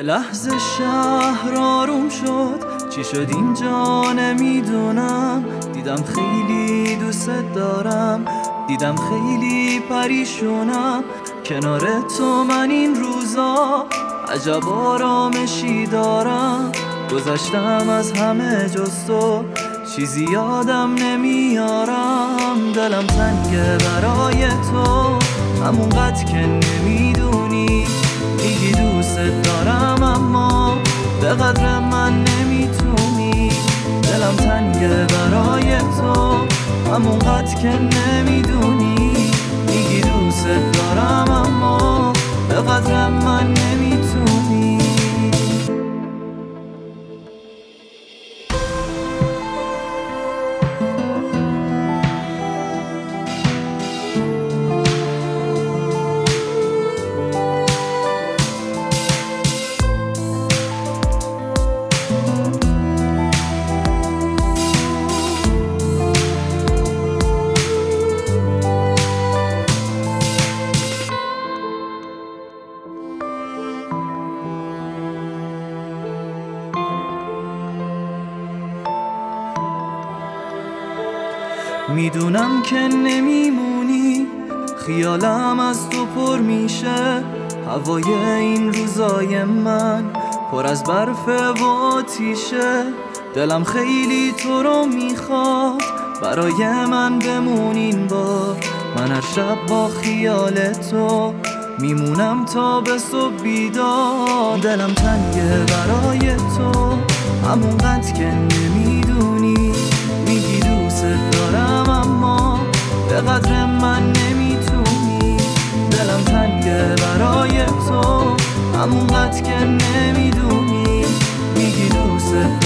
لحظه شهر آروم شد، چی شد اینجا نمیدونم. دیدم خیلی دوست دارم، دیدم خیلی پریشونم. کنار تو من این روزا عجب آرامشی دارم. گذشتم از همه جز تو، چیزی یادم نمیارم. دلم تنگه برای تو، همونقدر که نمیدونی. میگی دوست دارم اما به قدر من نمیتونی. دلم تنگه برای تو، همونقدر که نمیدونی. میگی دوست دارم اما به قدر من نمیتونی. میدونم که نمیمونی، خیالم از تو پر میشه. هوای این روزای من پر از برف و آتیشه. دلم خیلی تو رو میخواد، برای من بمون این بار. من هر شب با خیال تو میمونم تا به صبح بیدار. دلم تنگه برای تو، همونقدر که نمیدونی. میگی دوست دارم اما به قدر من نمیتونی. دلم تنگه برای تو، همونقدر که نمیدونی. میگی دوست